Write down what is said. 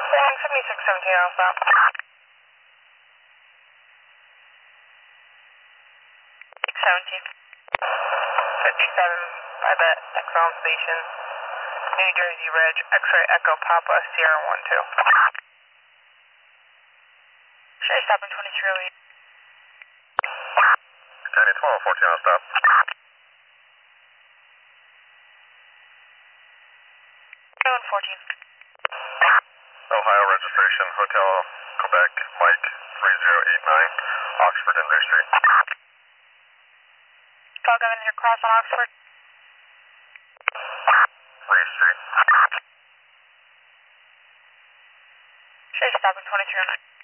Flying 7617 Alpha. 617. 57 by the Exxon station. New Jersey Reg, X-ray Echo Papa, Sierra 12. Should I stop in 2308? County 12, 14 on stop. Doing 14. Ohio registration, Hotel Quebec, Mike 3089, Oxford Industry. Call Governor your cross on Oxford. Lee Street. Should I stop in 2309?